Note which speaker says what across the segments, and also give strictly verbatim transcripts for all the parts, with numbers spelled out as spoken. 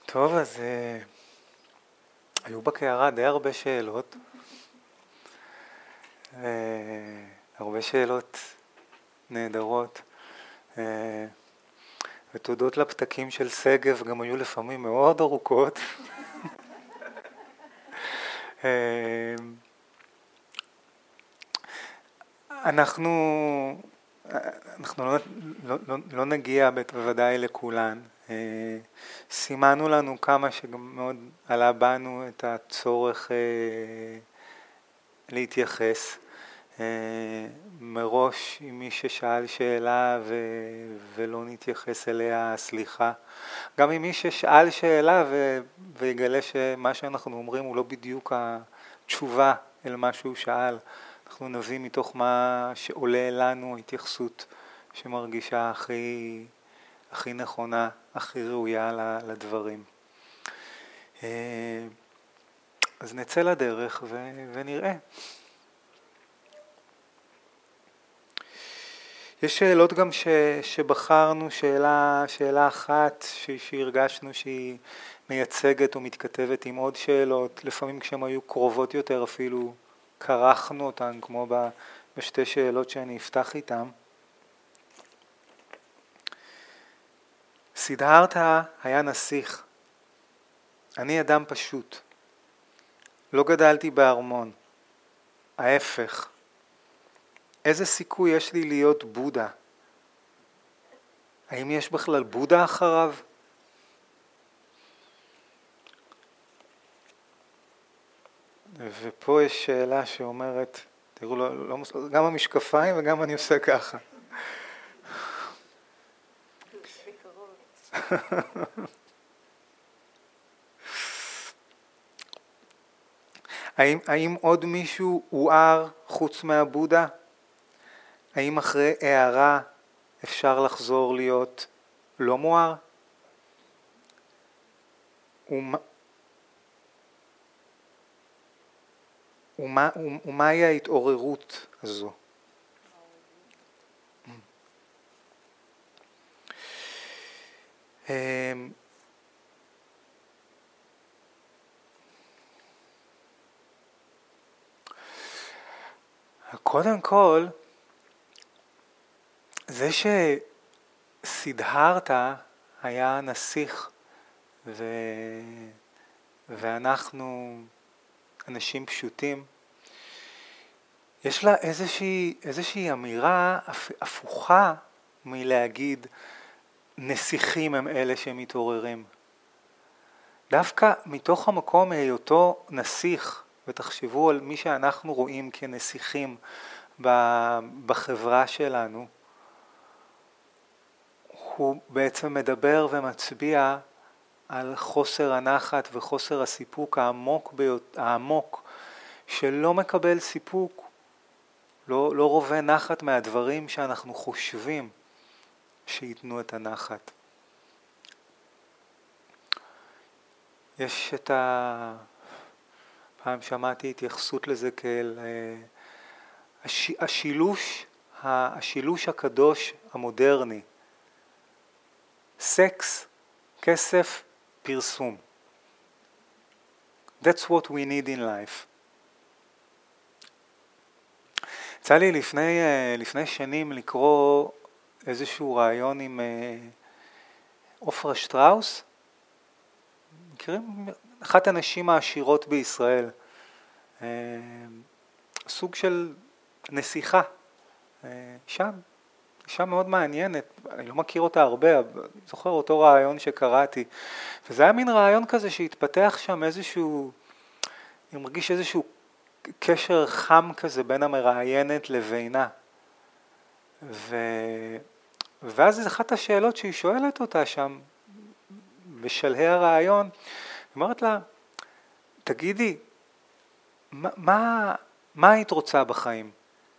Speaker 1: טוב, אז uh, היו בקערה די הרבה שאלות, uh, הרבה שאלות נהדרות, uh, ותודות לפתקים של סגב גם היו לפעמים מאוד ארוכות. uh, אנחנו, אנחנו לא, לא, לא, לא נגיע בוודאי לכולן. Uh, סימנו לנו כמה שגם מאוד עלה בנו את הצורך uh, להתייחס. Uh, מראש עם מי ששאל שאלה ו, ולא נתייחס אליה, סליחה. גם עם מי ששאל שאלה ו, ויגלה שמה שאנחנו אומרים הוא לא בדיוק התשובה אל מה שהוא שאל. אנחנו נביא מתוך מה שעולה לנו התייחסות שמרגישה הכי, הכי נכונה, הכי ראויה לדברים. אז נצא לדרך ו, ונראה. יש שאלות גם ש, שבחרנו, שאלה, שאלה אחת ש, שהרגשנו שהיא מייצגת או מתכתבת עם עוד שאלות, לפעמים כשהן היו קרובות יותר אפילו קרחנו אותן, כמו בשתי שאלות שאני אפתח איתן. סידהרתה היה נסיך. אני אדם פשוט. לא גדלתי בארמון. ההפך. איזה סיכוי יש לי להיות בודה? האם יש בכלל בודה אחריו? ופה יש שאלה שאומרת, תראו, לא, לא, גם המשקפיים וגם אני עושה ככה. האם, האם עוד מישהו הואר חוץ מהבודה? האם אחרי הערה אפשר לחזור להיות לא מואר? ומה, ומה, ומהי ההתעוררות הזו? קודם כל, זה שסידהרתה היה נסיך ו... ואנחנו אנשים פשוטים, יש לה איזושהי, איזושהי אמירה הפוכה מלהגיד נסיכים הם אלה שמתעוררים. דווקא מתוך המקום היותו נסיך, ותחשבו על מי שאנחנו רואים כנסיכים בחברה שלנו, הוא בעצם מדבר ומצביע על חוסר הנחת וחוסר הסיפוק העמוק, ביות, העמוק שלא מקבל סיפוק, לא, לא רובה נחת מהדברים שאנחנו חושבים שיתנו את הנחת. יש את ה... פעם שמעתי התייחסות לזה כאל הש... השילוש, השילוש הקדוש המודרני. סקס, כסף, פרסום. That's what we need in life. יצא לי לפני, לפני שנים לקרוא איזשהו רעיון עם עופרה שטראוס. מכירים? אחת הנשים העשירות בישראל. סוג של נסיכה. שם. אישה מאוד מעניינת, אני לא מכיר אותה הרבה, אבל אני זוכר אותו רעיון שקראתי, וזה היה מין רעיון כזה שהתפתח שם איזשהו, אני מרגיש איזשהו קשר חם כזה בין המראיינת לבינה. ו... ואז אחת השאלות שהיא שואלת אותה שם, בשלהי הרעיון, היא אומרת לה, תגידי, מה, מה, מה היית רוצה בחיים?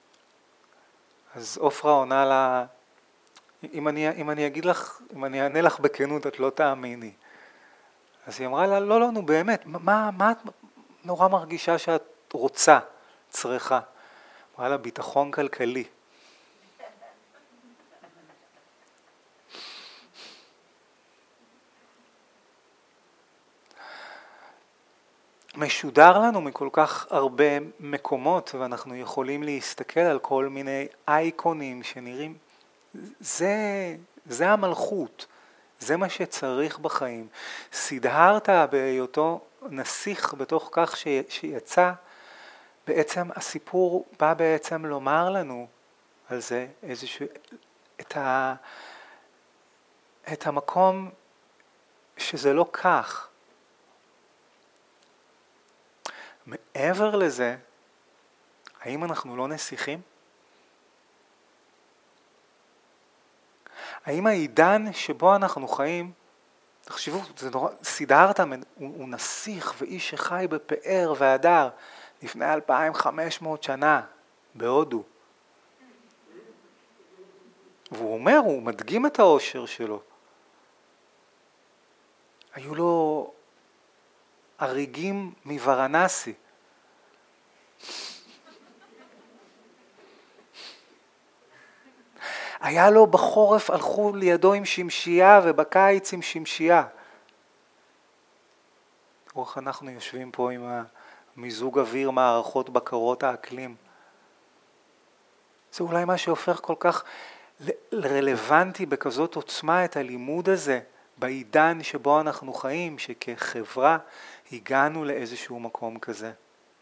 Speaker 1: אז עופרה עונה לה, אם אני, אם אני אגיד לך, אם אני אענה לך בכנות, את לא תאמיני. אז היא אמרה לה, לא, לא, נו באמת, מה, מה את נורא מרגישה שאת רוצה, צריכה? אמרה לה, ביטחון כלכלי. משודר לנו מכל כך הרבה מקומות, ואנחנו יכולים להסתכל על כל מיני אייקונים שנראים, זה, זה המלכות, זה מה שצריך בחיים. סידהרתה בהיותו נסיך בתוך כך ש, שיצא, בעצם הסיפור בא בעצם לומר לנו על זה איזשהו, את, ה, את המקום שזה לא כך. מעבר לזה, האם אנחנו לא נסיכים? האם העידן שבו אנחנו חיים, תחשבו, זה נורא, סידהרתה הוא, הוא נסיך ואיש שחי בפאר והדר לפני אלפיים וחמש מאות שנה בהודו. והוא אומר, הוא מדגים את האושר שלו. היו לו הריגים מוורנסי. היה לו בחורף, הלכו לידו עם שמשייה ובקיץ עם שמשייה. איך אנחנו יושבים פה עם מיזוג אוויר, מערכות בקרות האקלים. זה אולי מה שהופך כל כך רלוונטי בכזאת עוצמה את הלימוד הזה, בעידן שבו אנחנו חיים, שכחברה הגענו לאיזשהו מקום כזה.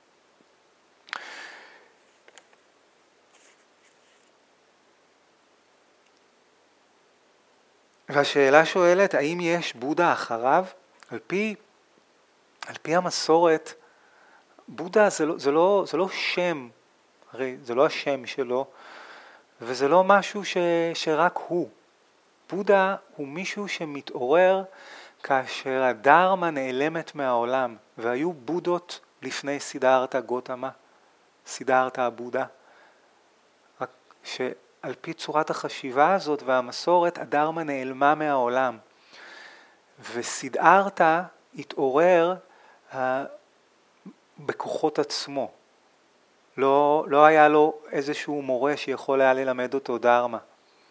Speaker 1: והשאלה שואלת, האם יש בודה אחריו? על פי, על פי המסורת, בודה זה לא, זה לא, זה לא שם, הרי זה לא השם שלו, וזה לא משהו ש, שרק הוא. בודה הוא מישהו שמתעורר כאשר הדרמה נעלמת מהעולם, והיו בודות לפני סידהרתה גותמה, סידהרתה הבודה. רק שעל פי צורת החשיבה הזאת והמסורת, הדרמה נעלמה מהעולם. וסידהרתה התעורר uh, בכוחות עצמו. לא, לא היה לו איזשהו מורה שיכול היה ללמד אותו דרמה.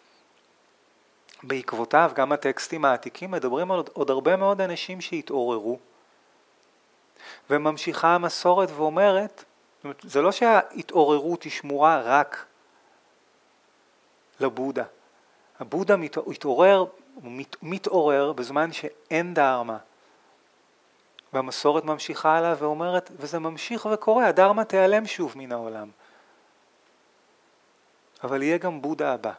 Speaker 1: בעקבותיו גם הטקסטים העתיקים מדברים על עוד הרבה מאוד אנשים שהתעוררו. וממשיכה המסורת ואומרת, זה לא שההתעוררות היא שמורה רק לבודה. הבודה מתעורר, מת, מתעורר בזמן שאין דרמה. והמסורת ממשיכה עליו ואומרת, וזה ממשיך וקורה, הדרמה תיעלם שוב מן העולם. אבל יהיה גם בודה הבא.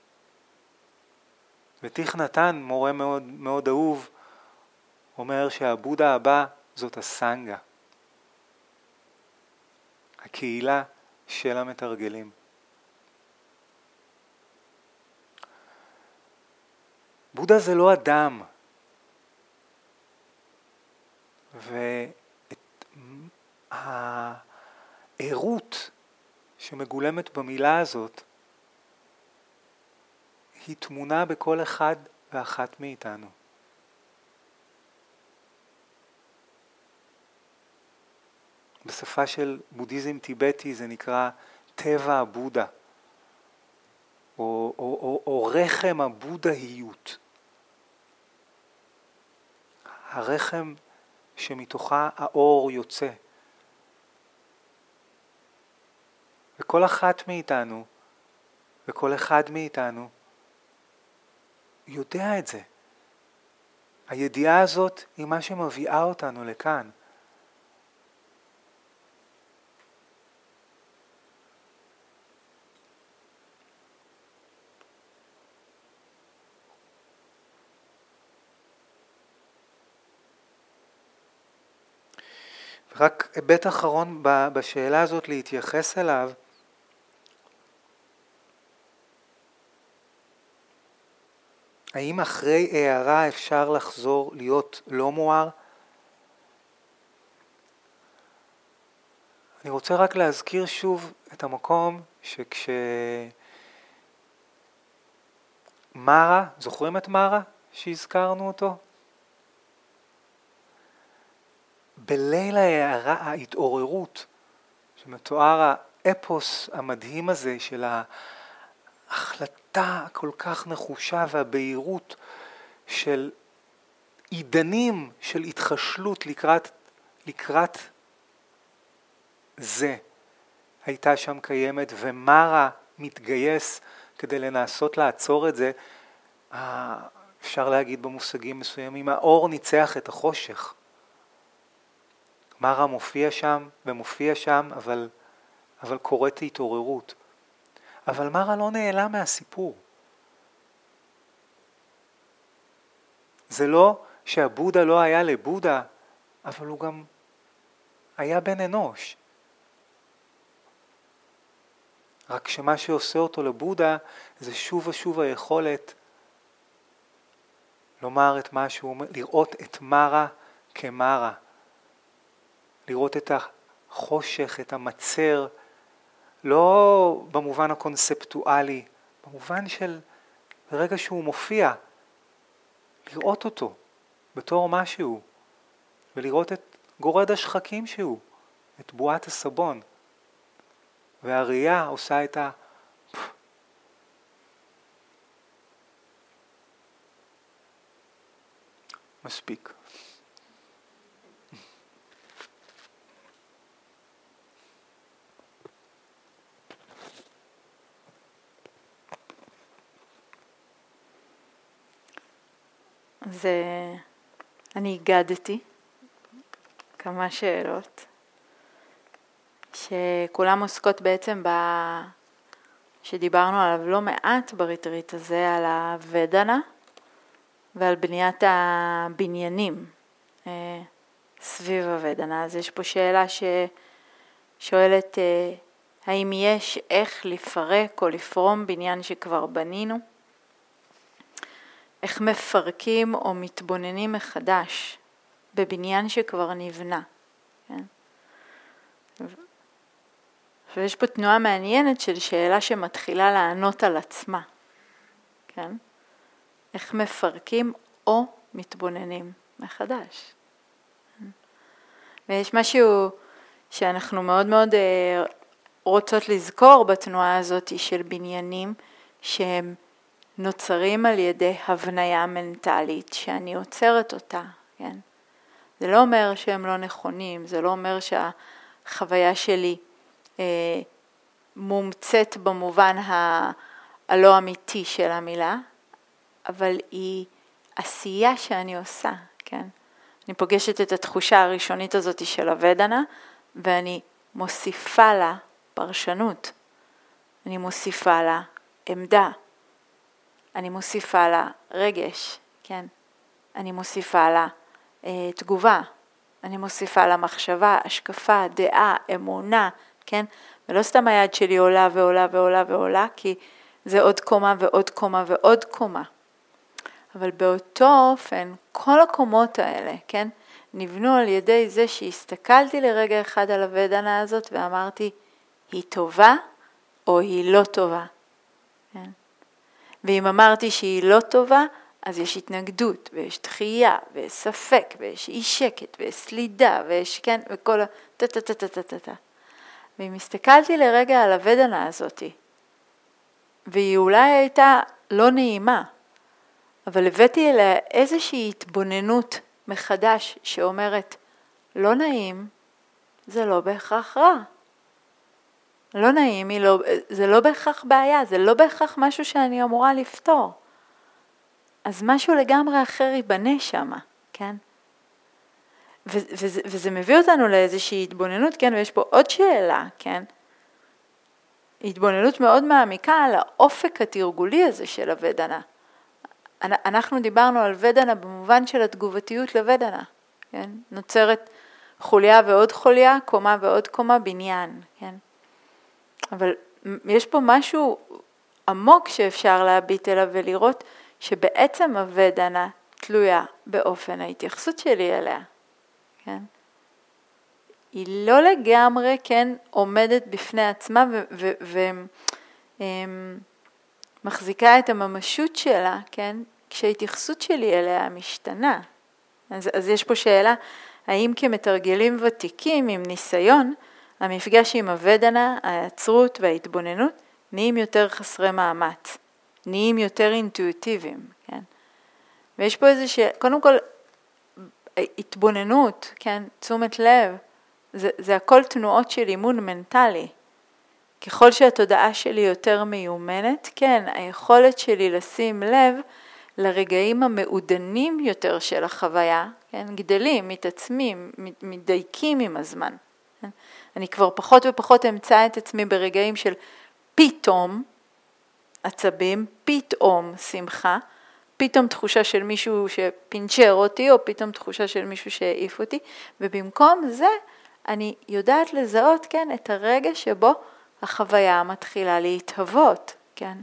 Speaker 1: ותיך נתן, מורה מאוד, מאוד אהוב, אומר שהבודה הבא זאת הסנגה. הקהילה של המתרגלים. בודה זה לא אדם. והעירות שמגולמת במילה הזאת היא תמונה בכל אחד ואחת מאיתנו. בשפה של בודהיזם טיבטי זה נקרא טבע הבודה, או, או, או, או רחם הבודהיות. הרחם שמתוכה האור יוצא. וכל אחת מאיתנו, וכל אחד מאיתנו, יודע את זה. הידיעה הזאת היא מה שמביאה אותנו לכאן. רק היבט אחרון בשאלה הזאת להתייחס אליו, האם אחרי הערה אפשר לחזור להיות לא מואר? אני רוצה רק להזכיר שוב את המקום שכש... מרה, זוכרים את מרה שהזכרנו אותו? בליל ההערה, ההתעוררות, שמתואר האפוס המדהים הזה של ההחלטה הכל כך נחושה והבהירות של עידנים של התחשלות לקראת, לקראת זה הייתה שם קיימת, ומרה מתגייס כדי לנסות לעצור את זה, אפשר להגיד במושגים מסוימים, האור ניצח את החושך. מרה מופיע שם ומופיע שם, אבל, אבל קוראת התעוררות. אבל מרה לא נעלם מהסיפור. זה לא שהבודה לא היה לבודה, אבל הוא גם היה בן אנוש. רק שמה שעושה אותו לבודה זה שוב ושוב היכולת לומר את מה שהוא אומר, לראות את מרה כמרה. לראות את החושך, את המצר, לא במובן הקונספטואלי, במובן של ברגע שהוא מופיע, לראות אותו בתור משהו, ולראות את גורד השחקים שהוא, את בועת הסבון. והראייה עושה את ה... מספיק.
Speaker 2: אז אני הגדתי כמה שאלות שכולם עוסקות בעצם ב... שדיברנו עליו לא מעט בריטריט הזה, על הוודנה ועל בניית הבניינים סביב הוודנה. אז יש פה שאלה ששואלת האם יש איך לפרק או לפרום בניין שכבר בנינו? איך מפרקים או מתבוננים מחדש בבניין שכבר נבנה. כן? ויש פה תנועה מעניינת של שאלה שמתחילה לענות על עצמה. כן? איך מפרקים או מתבוננים מחדש. ויש משהו שאנחנו מאוד מאוד רוצות לזכור בתנועה הזאת של בניינים שהם נוצרים על ידי הבניה מנטלית שאני עוצרת אותה, כן? זה לא אומר שהם לא נכונים, זה לא אומר שהחוויה שלי אה, מומצאת במובן ה- הלא אמיתי של המילה, אבל היא עשייה שאני עושה, כן? אני פוגשת את התחושה הראשונית הזאת של הוודנה, ואני מוסיפה לה פרשנות, אני מוסיפה לה עמדה, אני מוסיפה לה רגש, כן? אני מוסיפה לה אה, תגובה, אני מוסיפה לה מחשבה, השקפה, דעה, אמונה, כן? ולא סתם היד שלי עולה ועולה ועולה ועולה, כי זה עוד קומה ועוד קומה ועוד קומה. אבל באותו אופן, כל הקומות האלה, כן? נבנו על ידי זה שהסתכלתי לרגע אחד על הוודנה הזאת ואמרתי, היא טובה או היא לא טובה, כן? ואם אמרתי שהיא לא טובה, אז יש התנגדות, ויש דחייה, ויש ספק, ויש אי שקט, ויש סלידה, ויש, כן, וכל ה... טה-טה-טה-טה-טה. ואם הסתכלתי לרגע על הוודנה הזאת, והיא אולי הייתה לא נעימה, אבל הבאתי אליה איזושהי התבוננות מחדש שאומרת, לא נעים, זה לא בהכרח רע. לא נעים, לא, זה לא בהכרח בעיה, זה לא בהכרח משהו שאני אמורה לפתור. אז משהו לגמרי אחר ייבנה שם, כן? ו- וזה, וזה מביא אותנו לאיזושהי התבוננות, כן? ויש פה עוד שאלה, כן? התבוננות מאוד מעמיקה על האופק התרגולי הזה של הוודנה. אנחנו דיברנו על ודנה במובן של התגובתיות לוודנה, כן? נוצרת חוליה ועוד חוליה, קומה ועוד קומה, בניין, כן? אבל יש פה משהו עמוק שאפשר להביט אליו ולראות שבעצם הוודנה תלויה באופן ההתייחסות שלי אליה, כן? היא לא לגמרי, כן, עומדת בפני עצמה ומחזיקה את הממשות שלה, כן, כשההתייחסות שלי אליה משתנה. אז, אז יש פה שאלה, האם כמתרגלים ותיקים עם ניסיון, המפגש עם הוודנה, העצרות וההתבוננות, נהיים יותר חסרי מאמץ, נהיים יותר אינטואיטיביים, כן? ויש פה איזה ש... קודם כל, התבוננות, כן, תשומת לב, זה, זה הכל תנועות של אימון מנטלי. ככל שהתודעה שלי יותר מיומנת, כן, היכולת שלי לשים לב לרגעים המעודנים יותר של החוויה, כן, גדלים, מתעצמים, מדייקים עם הזמן. כן? אני כבר פחות ופחות אמצא את עצמי ברגעים של פתאום עצבים, פתאום שמחה, פתאום תחושה של מישהו שפינצ'ר אותי, או פתאום תחושה של מישהו שהעיף אותי, ובמקום זה אני יודעת לזהות, כן, את הרגע שבו החוויה מתחילה להתהוות, כן.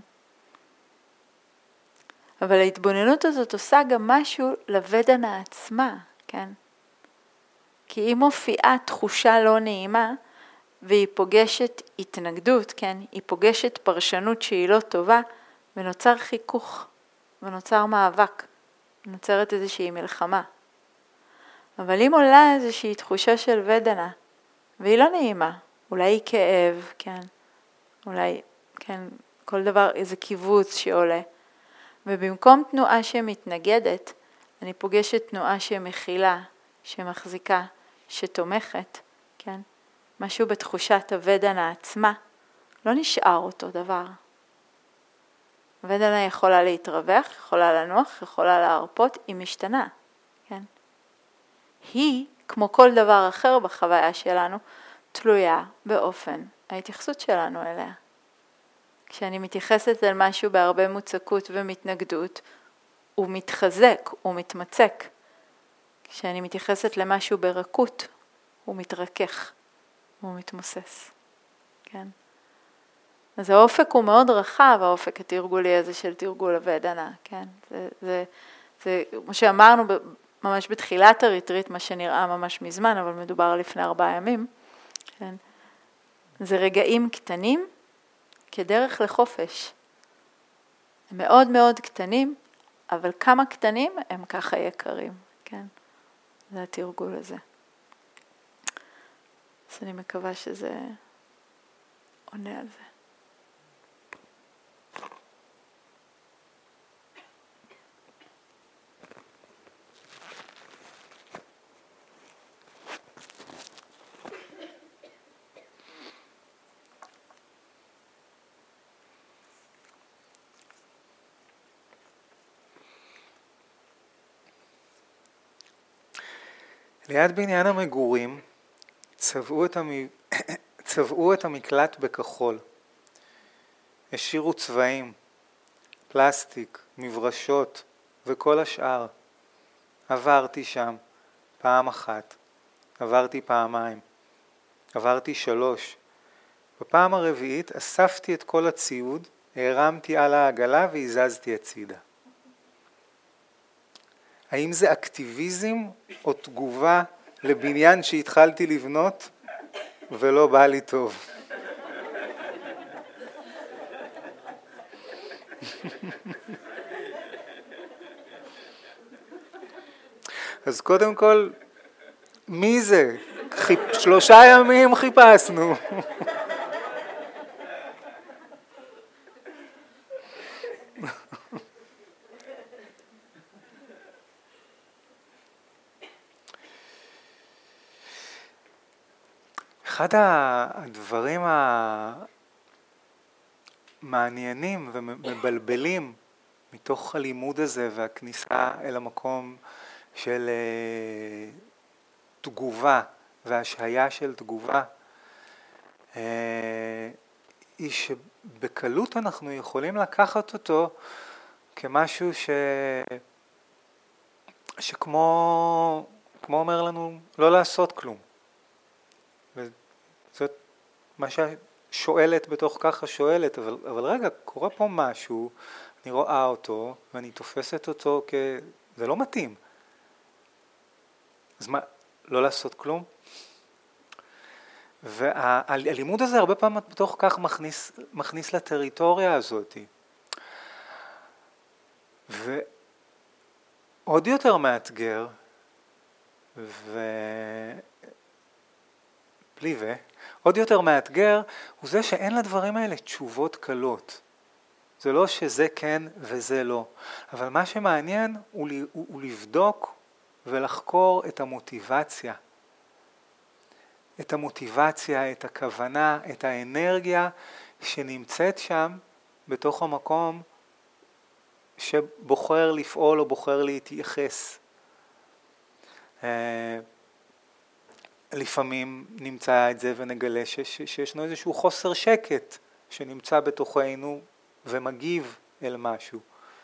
Speaker 2: אבל ההתבוננות הזאת עושה גם משהו לוודנה עצמה, כן. כי אם מופיעה תחושה לא נעימה, והיא פוגשת התנגדות, כן, היא פוגשת פרשנות שהיא לא טובה, ונוצר חיכוך, ונוצר מאבק, ונוצרת איזושהי מלחמה. אבל אם עולה איזושהי תחושה של ודנה, והיא לא נעימה, אולי כאב, כן, אולי, כן, כל דבר, איזה קיבוץ שעולה, ובמקום תנועה שמתנגדת, אני פוגשת תנועה שמכילה, שמחזיקה, שתומכת, כן, משהו בתחושת הוודנה עצמה, לא נשאר אותו דבר. הוודנה יכולה להתרווח, יכולה לנוח, יכולה להרפות, היא משתנה, כן. היא, כמו כל דבר אחר בחוויה שלנו, תלויה באופן ההתייחסות שלנו אליה. כשאני מתייחסת אל משהו בהרבה מוצקות ומתנגדות, הוא מתחזק, הוא מתמצק. כשאני מתייחסת למשהו ברכות, הוא מתרכך, הוא מתמוסס. כן? אז האופק הוא מאוד רחב, האופק התרגולי הזה של תרגול הוודנה. כן? זה, זה, זה, כמו שאמרנו ממש בתחילת הריטריט, מה שנראה ממש מזמן, אבל מדובר על לפני ארבעה ימים. כן? זה רגעים קטנים כדרך לחופש. הם מאוד מאוד קטנים, אבל כמה קטנים הם ככה יקרים. כן? זה התרגול הזה. אז אני מקווה שזה עונה על זה.
Speaker 1: ליד בניין המגורים צבעו את, המ... צבעו את המקלט בכחול. השאירו צבעים, פלסטיק, מברשות וכל השאר. עברתי שם פעם אחת, עברתי פעמיים, עברתי שלוש. בפעם הרביעית אספתי את כל הציוד, הרמתי על העגלה והזזתי הצידה. האם זה אקטיביזם או תגובה לבניין שהתחלתי לבנות ולא בא לי טוב? אז קודם כל, מי זה? חיפ... שלושה ימים חיפשנו. אחד הדברים המעניינים ומבלבלים מתוך הלימוד הזה והכניסה אל המקום של תגובה והשהיה של תגובה, היא שבקלות אנחנו יכולים לקחת אותו כמשהו ש... שכמו כמו אומר לנו לא לעשות כלום. וזאת מה ששואלת בתוך ככה שואלת, אבל, אבל רגע, קורה פה משהו, אני רואה אותו ואני תופסת אותו כ... זה לא מתאים. אז מה, לא לעשות כלום? והלימוד הזה הרבה פעמים בתוך כך מכניס, מכניס לטריטוריה הזאת. ועוד יותר מאתגר, ו... בלי ו... עוד יותר מאתגר הוא זה שאין לדברים האלה תשובות קלות. זה לא שזה כן וזה לא. אבל מה שמעניין הוא, הוא, הוא לבדוק ולחקור את המוטיבציה. את המוטיבציה, את הכוונה, את האנרגיה שנמצאת שם בתוך המקום שבוחר לפעול או בוחר להתייחס. לפעמים נמצא את זה ונגלה שישנו איזשהו חוסר שקט שנמצא בתוכנו ומגיב אל משהו.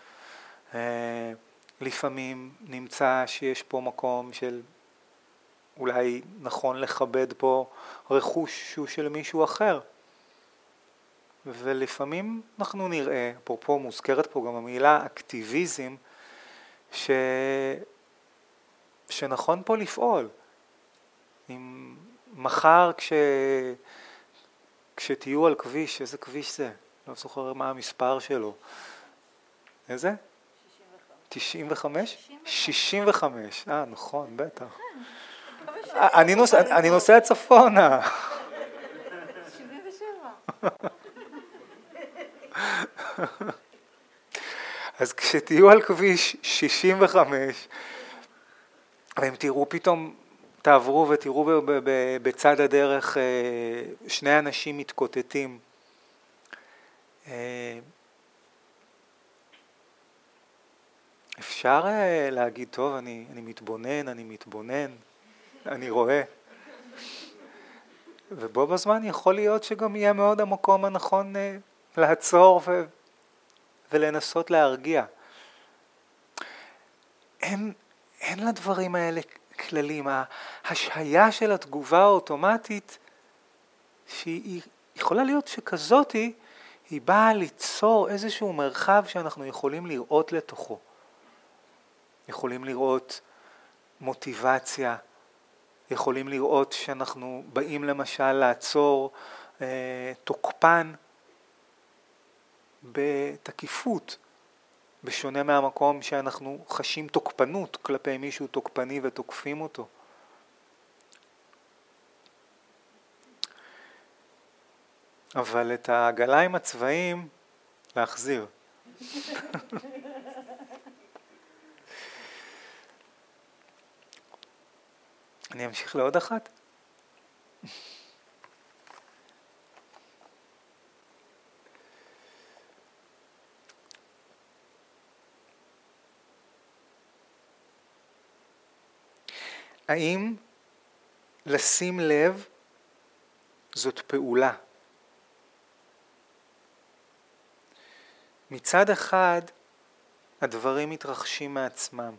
Speaker 1: לפעמים נמצא שיש פה מקום של אולי נכון לכבד פה רכוש שהוא של מישהו אחר. ולפעמים אנחנו נראה, אפרופו מוזכרת פה גם המילה אקטיביזם, ש... שנכון פה לפעול. אם מחר כש... כשתהיו על כביש, איזה כביש זה? לא זוכר מה המספר שלו. איזה? תשעים וחמש? שישים וחמש. אה, נכון, בטח. אני נוסע, אני נוסע צפונה.
Speaker 2: שבעים ושבע.
Speaker 1: אז כשתהיו על כביש שישים וחמש, ואם תראו פתאום, תעברו ותראו בצד הדרך שני אנשים מתקוטטים, אפשר להגיד, טוב, אני, אני מתבונן, אני מתבונן, אני רואה. ובו בזמן יכול להיות שגם יהיה מאוד המקום הנכון לעצור ו... ולנסות להרגיע. אין, אין לדברים האלה כללים. ההשהיה של התגובה האוטומטית, שהיא יכולה להיות שכזאת, היא באה ליצור איזשהו מרחב שאנחנו יכולים לראות לתוכו. יכולים לראות מוטיבציה, יכולים לראות שאנחנו באים למשל לעצור אה, תוקפן בתקיפות, בשונה מהמקום שאנחנו חשים תוקפנות כלפי מישהו תוקפני ותוקפים אותו. אבל את העגלה עם הצבעים להחזיר. אני אמשיך לעוד אחת? האם לשים לב זאת פעולה? מצד אחד הדברים מתרחשים מעצמם.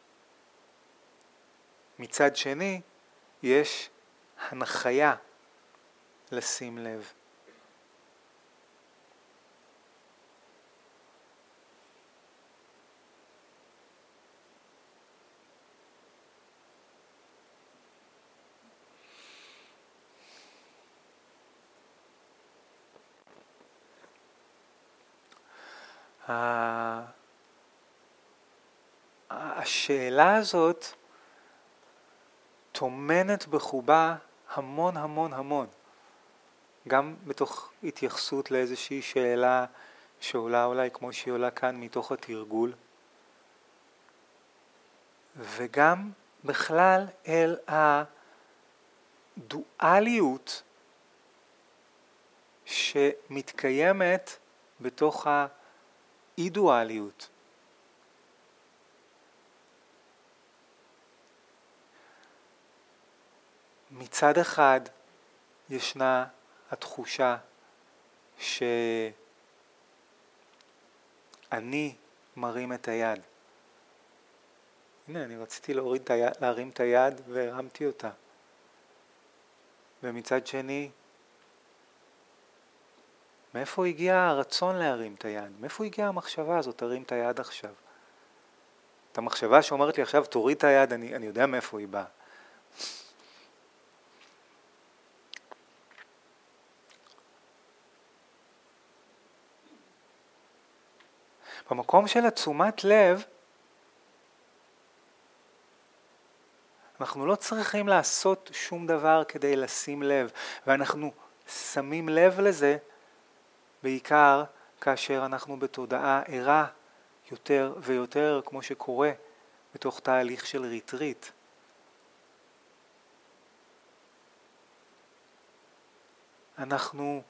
Speaker 1: מצד שני יש הנחיה לשים לב. השאלה הזאת תומנת בחובה המון המון המון. גם בתוך התייחסות לאיזושהי שאלה שעולה אולי כמו שהיא עולה כאן מתוך התרגול. וגם בכלל אל הדואליות שמתקיימת בתוך האי-דואליות. מצד אחד ישנה התחושה שאני מרים את היד. הנה, אני רציתי להוריד את היד, להרים את היד והרמתי אותה. ומצד שני, מאיפה הגיע הרצון להרים את היד? מאיפה הגיעה המחשבה הזאת, תרים את היד עכשיו? את המחשבה שאומרת לי עכשיו, תוריד את היד, אני, אני יודע מאיפה היא באה. במקום של התשומת לב, אנחנו לא צריכים לעשות שום דבר כדי לשים לב, ואנחנו שמים לב לזה בעיקר כאשר אנחנו בתודעה ערה יותר ויותר, כמו שקורה בתוך תהליך של ריטריט. אנחנו,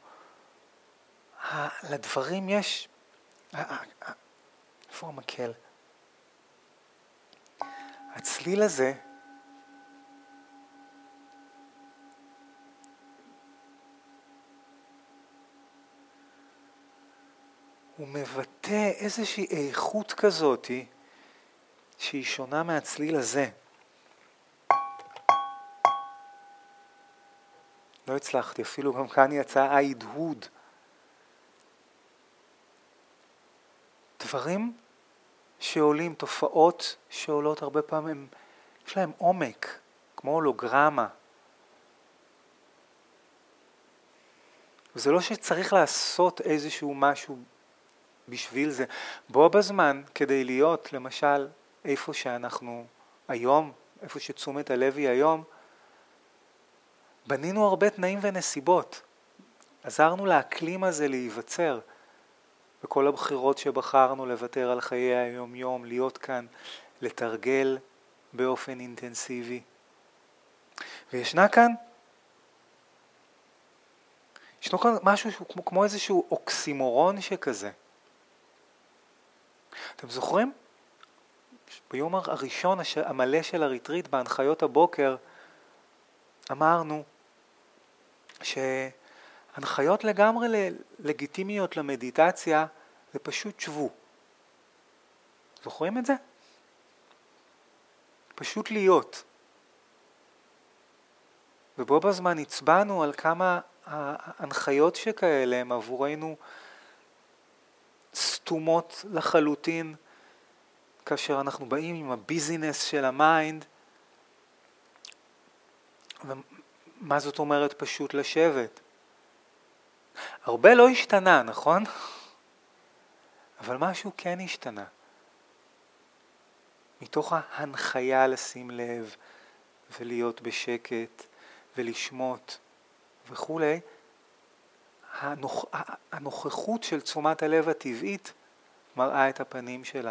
Speaker 1: לדברים יש, איפה המקל? הצליל הזה, הוא מבטא איזושהי איכות כזאת שהיא שונה מהצליל הזה. לא הצלחתי, אפילו גם כאן יצא ההדהוד. דברים שעולים, תופעות שעולות הרבה פעמים, יש להם עומק, כמו הולוגרמה. וזה לא שצריך לעשות איזשהו משהו בשביל זה. בו בזמן, כדי להיות, למשל, איפה שאנחנו היום, איפה שתשומת הלב היא היום, בנינו הרבה תנאים ונסיבות. עזרנו לאקלים הזה להיווצר. בכל הבחירות שבחרנו לוותר על חיי היום-יום, להיות כאן, לתרגל באופן אינטנסיבי. וישנה כאן, ישנו כאן משהו כמו, כמו איזשהו אוקסימורון שכזה. אתם זוכרים? ביום הראשון המלא של הריטריט, בהנחיות הבוקר, אמרנו שהנחיות לגמרי לגיטימיות למדיטציה זה פשוט שבו. זוכרים את זה? פשוט להיות. ובו בזמן הצבענו על כמה ההנחיות שכאלה הם עבורנו סתומות לחלוטין, כאשר אנחנו באים עם הביזינס של המיינד. ומה זאת אומרת פשוט לשבת? הרבה לא השתנה, נכון? אבל משהו כן השתנה. מתוך ההנחיה לשים לב ולהיות בשקט ולשמות וכו', הנוכ... הנוכחות של תשומת הלב הטבעית מראה את הפנים שלה.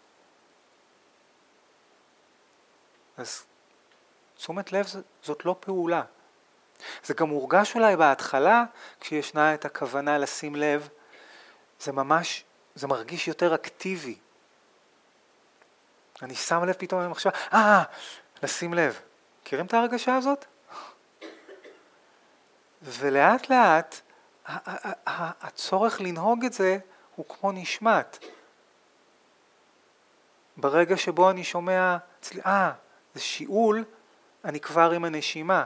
Speaker 1: אז תשומת לב זאת לא פעולה. זה גם מורגש אולי בהתחלה, כשישנה את הכוונה לשים לב, זה ממש, זה מרגיש יותר אקטיבי. אני שם לב פתאום למחשבה, אה, לשים לב. מכירים את ההרגשה הזאת? ולאט לאט, הצורך לנהוג את זה הוא כמו נשמט. ברגע שבו אני שומע, אה, זה שיעול, אני כבר עם הנשימה.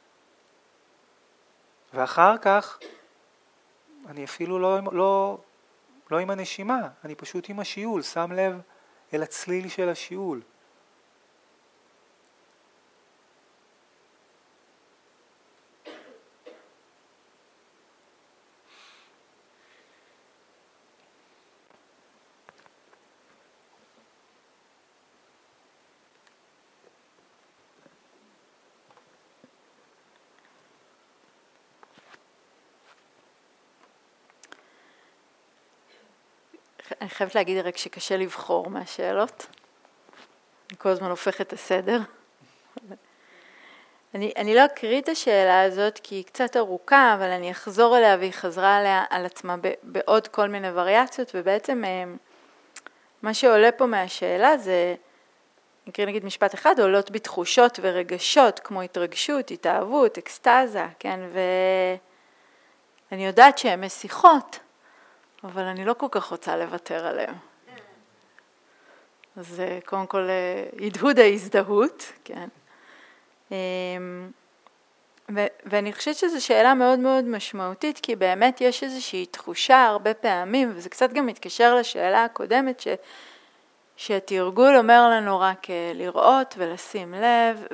Speaker 1: ואחר כך, אני אפילו לא, לא, לא עם הנשימה, אני פשוט עם השיעול, שם לב אל הצליל של השיעול.
Speaker 2: אני חייבת להגיד רק שקשה לבחור מהשאלות. אני כל הזמן הופך את הסדר. אני, אני לא אקריא את השאלה הזאת כי היא קצת ארוכה, אבל אני אחזור אליה והיא חזרה עליה על עצמה בעוד כל מיני וריאציות, ובעצם מה שעולה פה מהשאלה זה, אני אקריא נגיד משפט אחד, עולות בתחושות ורגשות כמו התרגשות, התאהבות, אקסטזה, כן, ואני יודעת שהן משיחות, אבל אני לא כל כך רוצה לוותר עליהם. אז קודם כל, הדהוד ההזדהות, כן. ו- ואני חושבת שזו שאלה מאוד מאוד משמעותית, כי באמת יש איזושהי תחושה הרבה פעמים, וזה קצת גם מתקשר לשאלה הקודמת, ש- שהתרגול אומר לנו רק לראות ולשים לב,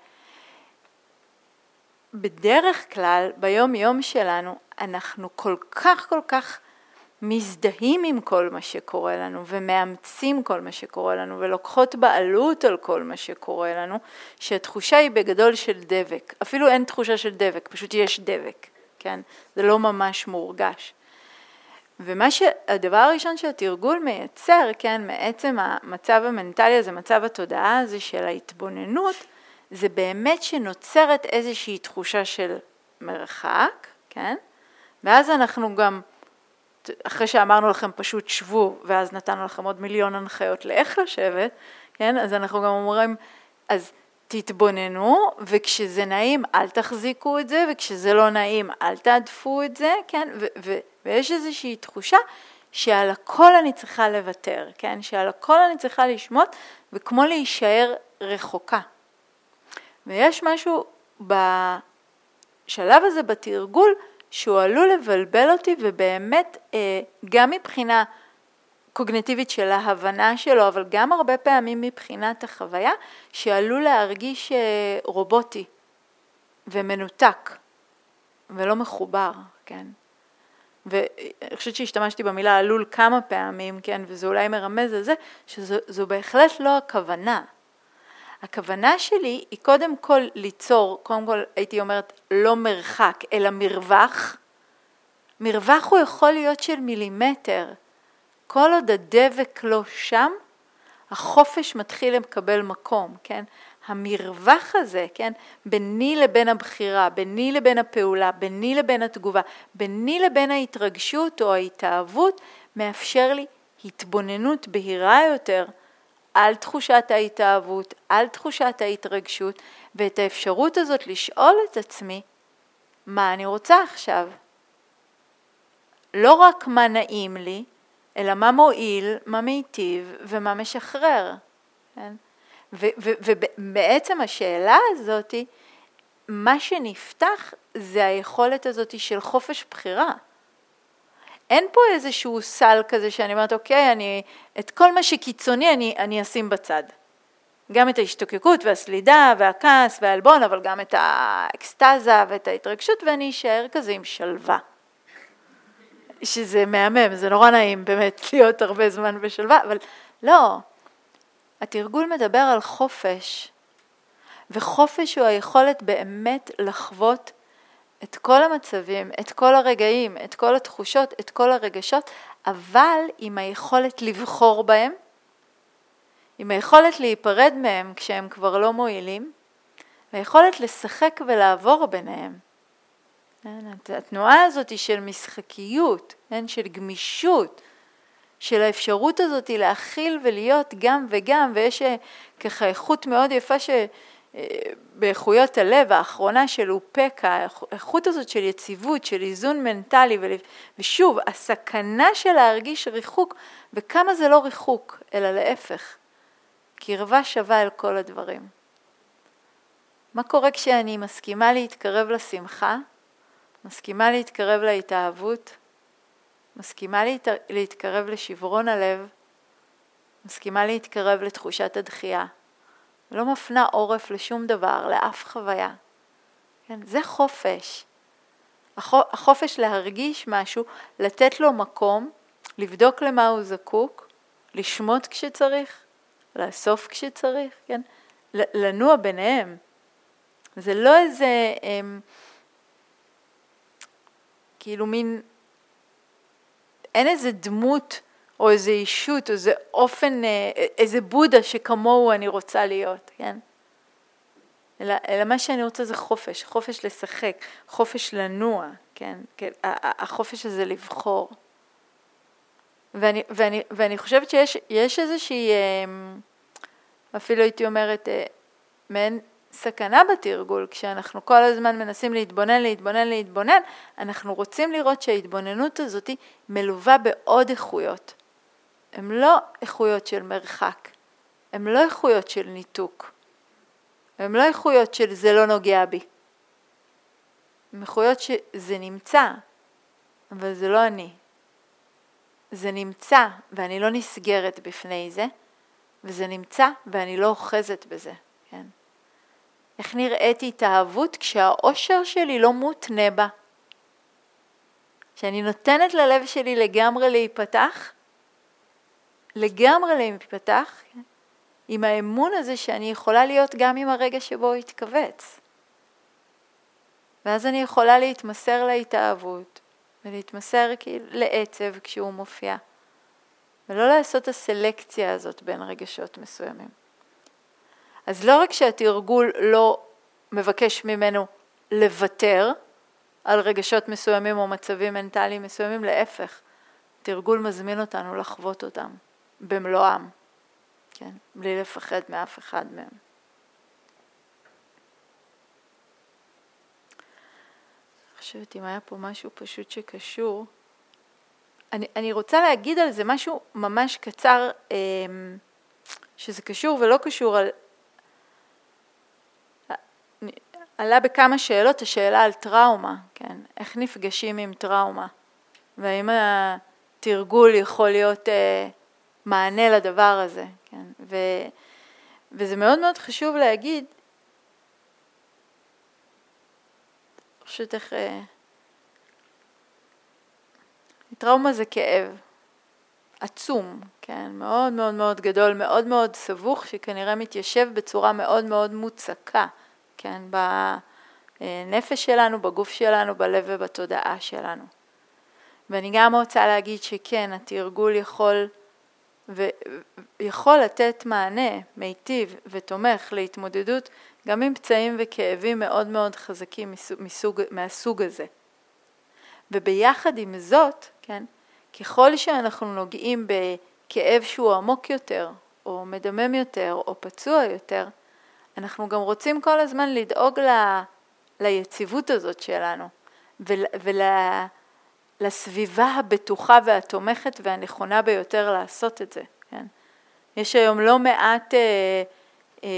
Speaker 2: ובדרך כלל, ביום יום שלנו, אנחנו כל כך כל כך מזדהים עם כל מה שקורה לנו ומאמצים כל מה שקורה לנו ולוקחות בעלות על כל מה שקורה לנו, שהתחושה היא בגדול של דבק. אפילו אין תחושה של דבק, פשוט יש דבק, כן? זה לא ממש מורגש. ומה שהדבר הראשון שהתרגול מייצר, כן, מעצם המצב המנטלי הזה, מצב התודעה הזה של ההתבוננות, זה באמת שנוצרת איזושהי תחושה של מרחק, כן? ואז אנחנו גם, אחרי שאמרנו לכם פשוט שבו, ואז נתנו לכם עוד מיליון הנחיות לאיך לשבת, כן? אז אנחנו גם אומרים, אז תתבוננו, וכשזה נעים אל תחזיקו את זה, וכשזה לא נעים אל תעדפו את זה, כן? ו- ו- ויש איזושהי תחושה שעל הכל אני צריכה לוותר, כן? שעל הכל אני צריכה לשמות, וכמו להישאר רחוקה. ויש משהו בשלב הזה בתרגול, שהוא עלול לבלבל אותי, ובאמת גם מבחינה קוגניטיבית של ההבנה שלו, אבל גם הרבה פעמים מבחינת החוויה, שעלול להרגיש רובוטי ומנותק ולא מחובר, כן. ואני חושבת שהשתמשתי במילה עלול כמה פעמים, כן, וזה אולי מרמז על זה, שזו בהחלט לא הכוונה. הכוונה שלי היא קודם כל ליצור, קודם כל הייתי אומרת לא מרחק, אלא מרווח. מרווח הוא יכול להיות של מילימטר. כל עוד הדבק לא שם, החופש מתחיל לקבל מקום, כן? המרווח הזה, כן? ביני לבין הבחירה, ביני לבין הפעולה, ביני לבין התגובה, ביני לבין ההתרגשות או ההתאהבות, מאפשר לי התבוננות בהירה יותר על תחושת ההתאהבות, על תחושת ההתרגשות, ואת האפשרות הזאת לשאול את עצמי, מה אני רוצה עכשיו? לא רק מה נעים לי, אלא מה מועיל, מה מיטיב ומה משחרר. כן? ובעצם השאלה הזאת, מה שנפתח זה היכולת הזאת של חופש בחירה. אין פה איזשהו סל כזה שאני אומרת, אוקיי, אני, את כל מה שקיצוני אני, אני אשים בצד. גם את ההשתוקקות והסלידה והכעס והאלבון, אבל גם את האקסטזה ואת ההתרגשות, ואני אשאר כזה עם שלווה. שזה מהמם, זה נורא נעים באמת להיות הרבה זמן בשלווה, אבל לא. התרגול מדבר על חופש, וחופש הוא היכולת באמת לחוות את כל המצבים, את כל הרגעים, את כל התחושות, את כל הרגשות, אבל עם היכולת לבחור בהם, עם היכולת להיפרד מהם כשהם כבר לא מועילים, והיכולת לשחק ולעבור ביניהם. התנועה הזאת של משחקיות, של גמישות, של האפשרות הזאת להכיל ולהיות גם וגם, ויש ככה איכות מאוד יפה שבאיכויות הלב, האחרונה של אופקה, האיכות הזאת של יציבות, של איזון מנטלי, ושוב, הסכנה של להרגיש ריחוק, וכמה זה לא ריחוק, אלא להפך, קרבה שווה אל כל הדברים. מה קורה כשאני מסכימה להתקרב לשמחה? מסכימה להתקרב להתאהבות, מסכימה להת... להתקרב לשברון הלב, מסכימה להתקרב לתחושת הדחייה, ולא מפנה עורף לשום דבר, לאף חוויה. כן? זה חופש. החופש להרגיש משהו, לתת לו מקום, לבדוק למה הוא זקוק, לשמות כשצריך, לאסוף כשצריך, כן? לנוע ביניהם. זה לא איזה... כאילו מין, אין איזה דמות או איזה אישות או איזה אופן, איזה בודה שכמוהו אני רוצה להיות, כן? אלא, אלא מה שאני רוצה זה חופש, חופש לשחק, חופש לנוע, כן? כן? החופש הזה לבחור. ואני, ואני, ואני חושבת שיש יש איזושהי, אפילו הייתי אומרת, מעין סכנה בתרגול, כשאנחנו כל הזמן מנסים להתבונן, להתבונן, להתבונן, אנחנו רוצים לראות שההתבוננות הזאת מלווה בעוד איכויות. הן לא איכויות של מרחק, הן לא איכויות של ניתוק, הן לא איכויות של זה לא נוגע בי. הן איכויות שזה נמצא, אבל זה לא אני. זה נמצא ואני לא נסגרת בפני זה, וזה נמצא ואני לא אוחזת בזה, כן? איך נראיתי התאהבות כשהאושר שלי לא מותנה בה? שאני נותנת ללב שלי לגמרי להיפתח, לגמרי להיפתח, כן? עם האמון הזה שאני יכולה להיות גם עם הרגע שבו הוא יתכווץ. ואז אני יכולה להתמסר להתאהבות, ולהתמסר לעצב כשהוא מופיע, ולא לעשות הסלקציה הזאת בין רגשות מסוימים. אז לא רק שהתרגול לא מבקש ממנו לוותר על רגשות מסוימים או מצבים מנטליים מסוימים, להפך. תרגול מזמין אותנו לחוות אותם במלואם, כן? בלי לפחד מאף אחד מהם. אני חושבת אם היה פה משהו פשוט שקשור, אני, אני רוצה להגיד על זה משהו ממש קצר, שזה קשור ולא קשור, על, עלה בכמה שאלות השאלה על טראומה, כן? איך נפגשים עם טראומה, והאם התרגול יכול להיות אה, מענה לדבר הזה, כן? ו, וזה מאוד מאוד חשוב להגיד, פשוט איך, אה, טראומה זה כאב עצום, כן? מאוד מאוד מאוד גדול, מאוד מאוד סבוך, שכנראה מתיישב בצורה מאוד מאוד מוצקה, כן? בנפש שלנו, בגוף שלנו, בלב ובתודעה שלנו. ואני גם רוצה להגיד שכן, התרגול יכול, ויכול לתת מענה מיטיב ותומך להתמודדות, גם עם פצעים וכאבים מאוד מאוד חזקים מסוג, מהסוג הזה. וביחד עם זאת, כן, ככל שאנחנו נוגעים בכאב שהוא עמוק יותר, או מדמם יותר, או פצוע יותר, אנחנו גם רוצים כל הזמן לדאוג ל, ליציבות הזאת שלנו, ול, ולסביבה הבטוחה והתומכת והנכונה ביותר לעשות את זה. כן? יש היום לא מעט אה, אה,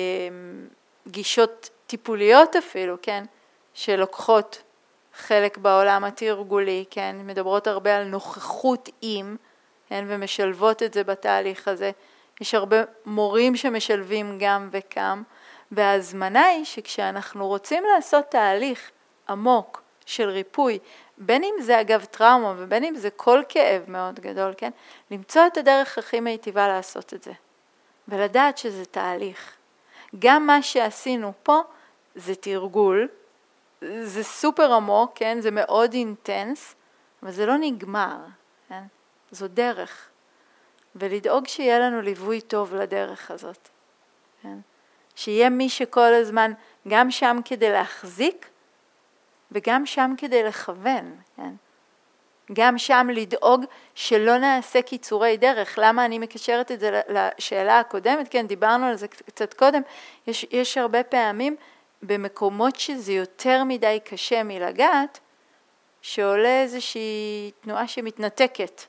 Speaker 2: גישות טיפוליות אפילו, כן, שלוקחות חלק בעולם התרגולי, כן, מדברות הרבה על נוכחות עם, כן, ומשלבות את זה בתהליך הזה. יש הרבה מורים שמשלבים גם וכם, וההזמנה היא שכשאנחנו רוצים לעשות תהליך עמוק של ריפוי, בין אם זה אגב טראומה ובין אם זה כל כאב מאוד גדול, כן, למצוא את הדרך הכי מיטיבה לעשות את זה, ולדעת שזה תהליך. גם מה שעשינו פה זה תרגול, זה סופר עמוק, כן? זה מאוד אינטנס, אבל זה לא נגמר, כן? זו דרך. ולדאוג שיהיה לנו ליווי טוב לדרך הזאת, כן? שיהיה מי שכל הזמן גם שם כדי להחזיק, וגם שם כדי לכוון, כן? גם שם לדאוג שלא נעשה קיצורי דרך. למה אני מקשרת את זה לשאלה הקודמת? כן, דיברנו על זה קצת קודם. יש, יש הרבה פעמים במקומות שזה יותר מדי קשה מלגעת, שעולה איזושהי תנועה שמתנתקת,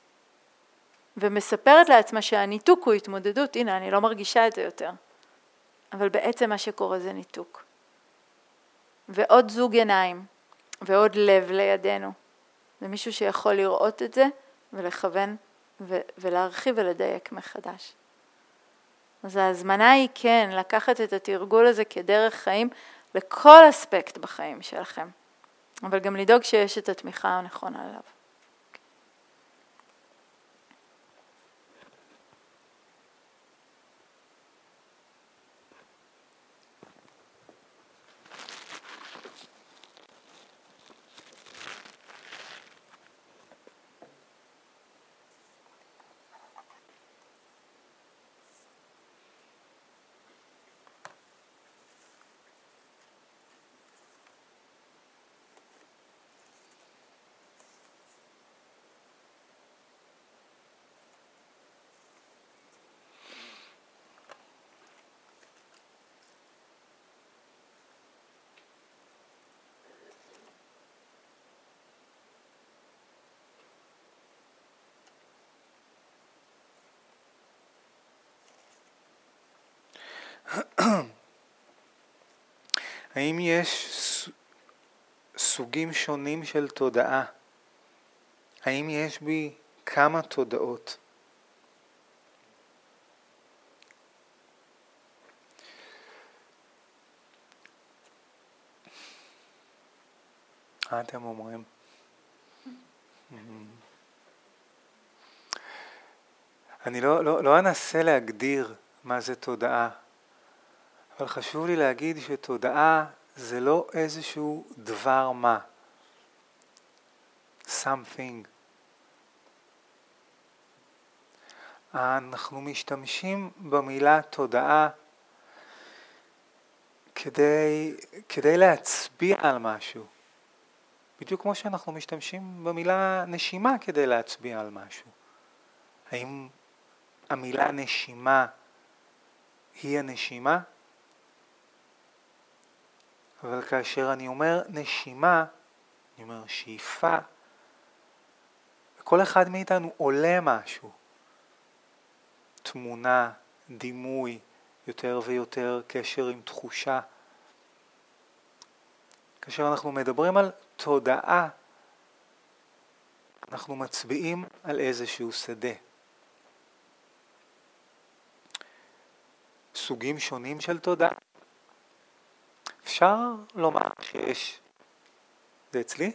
Speaker 2: ומספרת לעצמה שהניתוק הוא התמודדות. הנה, אני לא מרגישה את זה יותר. אבל בעצם מה שקורה זה ניתוק. ועוד זוג עיניים, ועוד לב לידינו. זה מישהו שיכול לראות את זה, ולכוון, ו- ולהרחיב ולדייק מחדש. אז ההזמנה היא כן, לקחת את התרגול הזה כדרך חיים, לכל אספקט בחיים שלכם. אבל גם לדאוג שיש את התמיכה הנכונה עליו.
Speaker 1: האם יש סוגים שונים של תודעה? האם יש בי כמה תודעות? מה אתם אומרים? אני לא, לא, לא אנסה להגדיר מה זה תודעה, אבל חשוב לי להגיד שתודעה זה לא איזשהו דבר מה. something. אנחנו משתמשים במילה תודעה כדי, כדי להצביע על משהו. בדיוק כמו שאנחנו משתמשים במילה נשימה כדי להצביע על משהו. האם המילה נשימה היא הנשימה? אבל כאשר אני אומר נשימה, אני אומר שאיפה, וכל אחד מאיתנו עולה משהו. תמונה, דימוי, יותר ויותר קשר עם תחושה. כאשר אנחנו מדברים על תודעה, אנחנו מצביעים על איזשהו שדה. סוגים שונים של תודעה. אפשר לומר שיש, זה אצלי?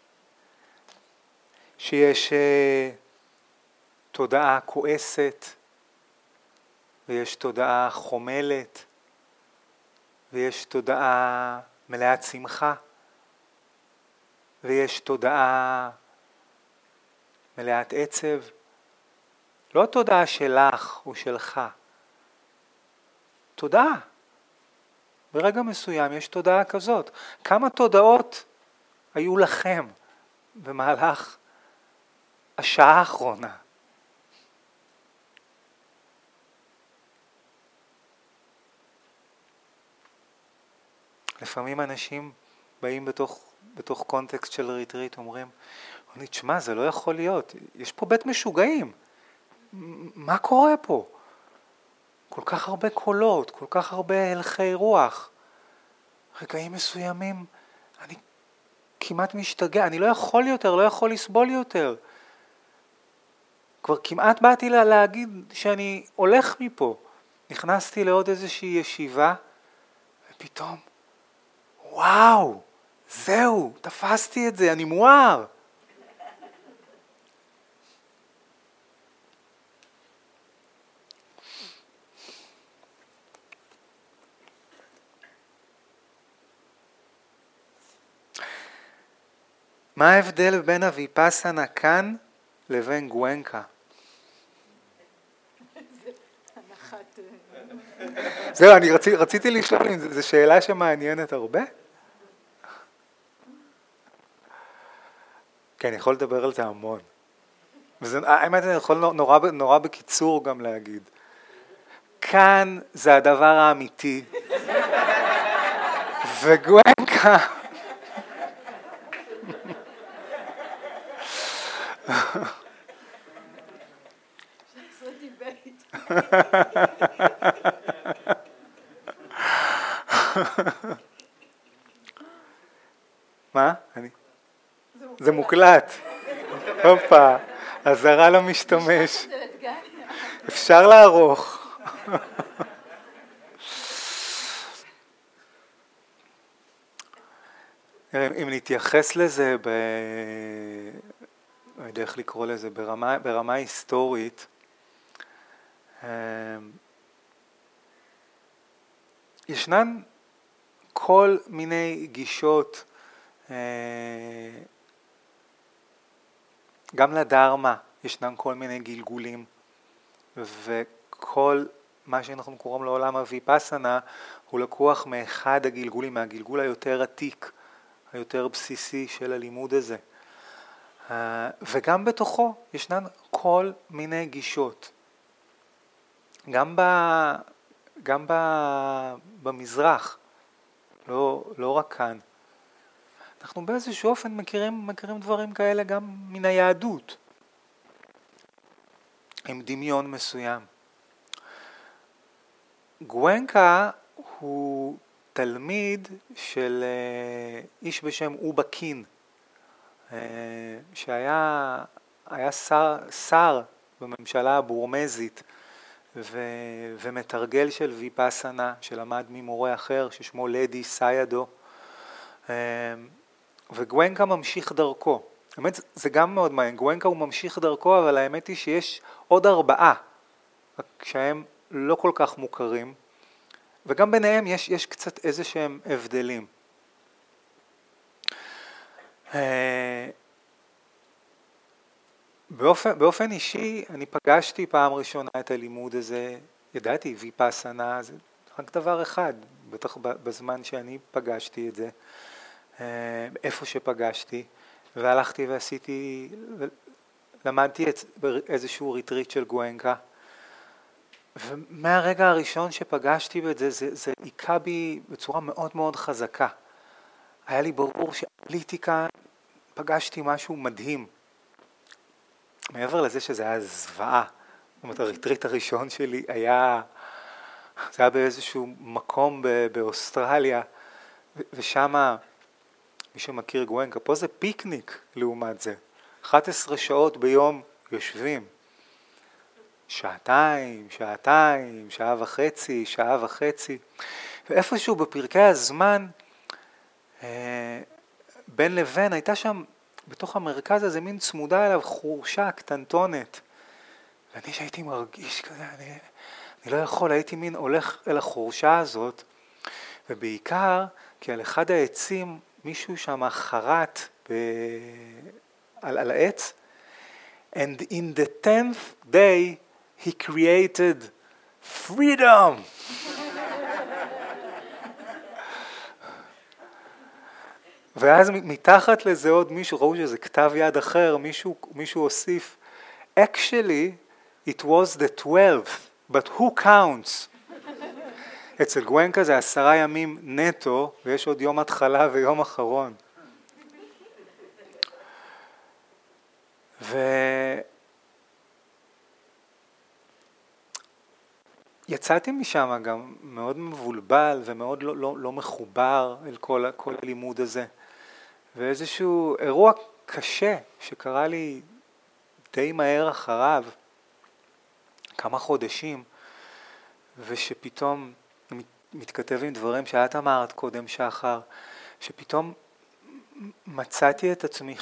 Speaker 1: שיש uh, תודעה כועסת, ויש תודעה חומלת, ויש תודעה מלאת שמחה, ויש תודעה מלאת עצב. לא תודעה שלך או שלך. תודעה. ברגע מסוים יש תודעה כזאת. כמה תודעות היו לכם במהלך השעה האחרונה? לפעמים אנשים באים בתוך, בתוך קונטקסט של ריטריט, אומרים, אני תשמע, זה לא יכול להיות, יש פה בית משוגעים, מה קורה פה? כל כך הרבה קולות, כל כך הרבה הלכי רוח. רגעים מסוימים, אני כמעט משתגע, אני לא יכול יותר, לא יכול לסבול יותר. כבר כמעט באתי לה להגיד שאני הולך מפה. נכנסתי לעוד איזושהי ישיבה, ופתאום, וואו, זהו, תפסתי את זה, אני מואר. מה ההבדל בין הוויפאסנה כאן לבין גואנקה? זהו, אני רצי, רציתי לשאול אם זו שאלה שמעניינת הרבה. כן, אני יכול לדבר על זה המון. וזה, האמת, אני יכול נורא, נורא בקיצור גם להגיד. כאן זה הדבר האמיתי. וגואנקה... מה? אני? זה מוקלט. הופה, הזרה למשתמש. אפשר לערוך. אם נתייחס לזה, ב... אני יודע איך לקרוא לזה, ברמה, ברמה היסטורית, ישנן כל מיני גישות, גם לדרמה ישנן כל מיני גלגולים, וכל מה שאנחנו קוראים לעולם הוויפאסנה הוא לקוח מאחד הגלגולים, מהגלגול היותר עתיק, היותר בסיסי של הלימוד הזה. וגם בתוכו ישנן כל מיני גישות. גם ב... גם ב... במזרח, לא, לא רק כאן. אנחנו באיזשהו אופן מכירים, מכירים דברים כאלה גם מן היהדות, עם דמיון מסוים. גואנקה הוא תלמיד של איש בשם אובה קין, שהיה היה שר, שר בממשלה הבורמזית, ו, ומתרגל של ויפאסנה, שלמד ממורה אחר ששמו לדי סיידו, וגואנקה ממשיך דרכו. האמת, זה גם מאוד מעניין, גואנקה הוא ממשיך דרכו, אבל האמת היא שיש עוד ארבעה, שהם לא כל כך מוכרים, וגם ביניהם יש, יש קצת איזה שהם הבדלים. באופן, באופן אישי, אני פגשתי פעם ראשונה את הלימוד הזה, ידעתי, ויפאסנה, זה רק דבר אחד, בטח בזמן שאני פגשתי את זה. איפה שפגשתי, והלכתי ועשיתי, למדתי איזשהו ריטריט של גואנקה, ומהרגע הראשון שפגשתי בזה, זה, זה עיקה בי בצורה מאוד מאוד חזקה. היה לי ברור שעליתי כאן, פגשתי משהו מדהים. מעבר לזה שזה היה זוועה, זאת אומרת, הריטריט הראשון שלי היה, זה היה באיזשהו מקום באוסטרליה, ושמה, מי שמכיר גואנקה, פה זה פיקניק לעומת זה. אחת עשרה שעות ביום יושבים. שעתיים, שעתיים, שעה וחצי, שעה וחצי. ואיפשהו בפרקי הזמן, בין לבין, הייתה שם בתוך המרכז הזה מין צמודה אליו חורשה קטנטונת. ואני שהייתי מרגיש כזה, אני, אני לא יכול, הייתי מין הולך אל החורשה הזאת, ובעיקר כי על אחד העצים מישהו שם חרט ב... על, על העץ, and in the tenth day he created freedom. ואז מתחת לזה עוד מישהו, ראו שזה כתב יד אחר, מישהו, מישהו הוסיף, actually it was the twelfth, but who counts? אצל גואנקה זה עשרה ימים נטו, ויש עוד יום התחלה ויום אחרון. ו... יצאתי משם גם מאוד מבולבל ומאוד לא, לא, לא מחובר אל כל, כל הלימוד הזה. ואיזשהו אירוע קשה שקרה לי די מהר אחריו, כמה חודשים, ושפתאום מתכתב עם דברים שאת אמרת קודם שחר, שפתאום מצאתי את עצמי